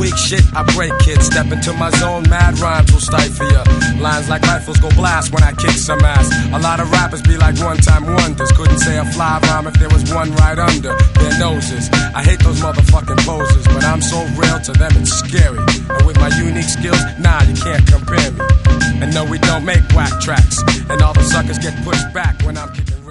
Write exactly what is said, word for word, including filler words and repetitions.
weak shit, I break kids. Step into my zone, mad rhymes will stifle ya. Lines like rifles go blast when I kick some ass. A lot of rappers be like one-time wonders. Couldn't say a fly rhyme if there was one right under their noses. I hate those motherfucking poses, but I'm so real to them it's scary. And with my unique skills, nah, you can't compare me. And no, we don't make whack tracks. And all the suckers get pushed back when I'm kicking.